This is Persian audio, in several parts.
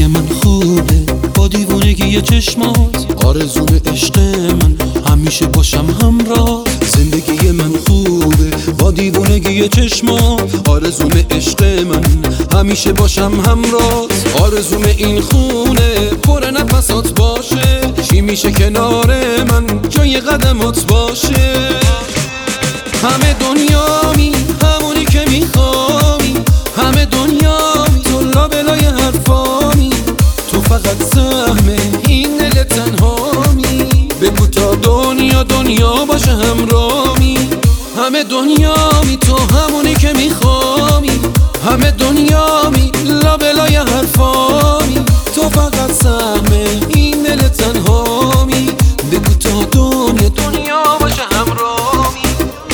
زندگی من خوبه با دیوونگی چشمات، آرزوم عشق من همیشه باشم همراه. زندگی من خوبه با دیوونگی چشمات، آرزوم عشق من همیشه باشم همراه. آرزوم این خونه پر نفسات باشه، چی میشه کنار من جای قدمات باشه. همه دنیامی همونی که میخوامی، همه دنیامی تو لابلای حرفامی، تو فقط سهم این دل تنهامی. بگو تا دنیا باشه همرامی. همه دنیامی تو همونی که میخوامی، همه دنیامی لابلای حرفامی، تو فقط سهم این دل تنهامی. بگو تا دنیا باشه همرامی.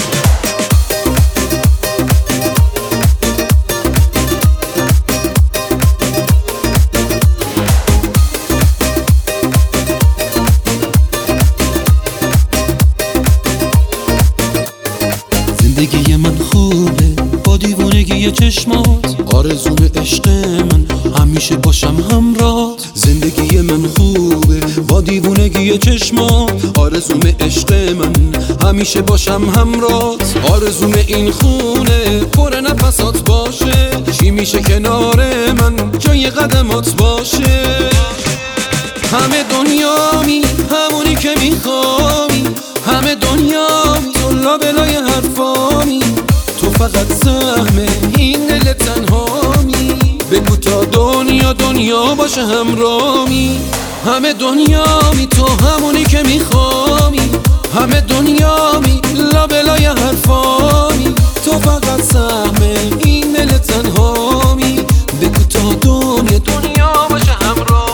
زندگی من خوبه با دیوونگی چشمات، آرزوم عشق من همیشه باشم همراه. زندگی من خوبه با دیوونگی چشمات، آرزوم عشق من همیشه باشم همراه. آرزوم این خونه پر نفسات باشه، چی میشه کنار من جای قدمات باشه. همه دنیامی همونی که میخوامی، همه دنیامی تو لابلای حرفامی، تو فقط سهم این دل تنهامی. بگو تا دنیا باشه همرامی. همه دنیامی تو همونی که میخوامی، همه دنیامی لابلای حرفامی، تو فقط سهم این دل تنهامی. بگو تا دنیا باشه همرامی.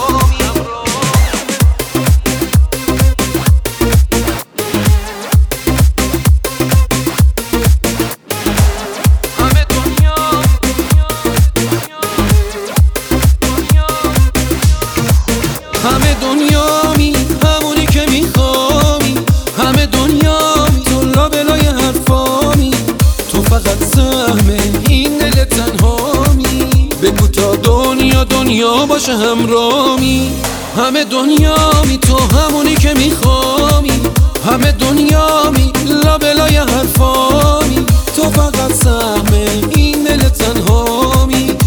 همه دنیامی همونی که میخوامی، همه دنیامی تو لابلای حرفامی، تو فقط سهم این دل تنهامی. بگو تا دنیا باشه همرامی. همه دنیامی تو همونی که میخوامی، همه دنیامی لابلای حرفامی، تو فقط سهم این دل تنهامی.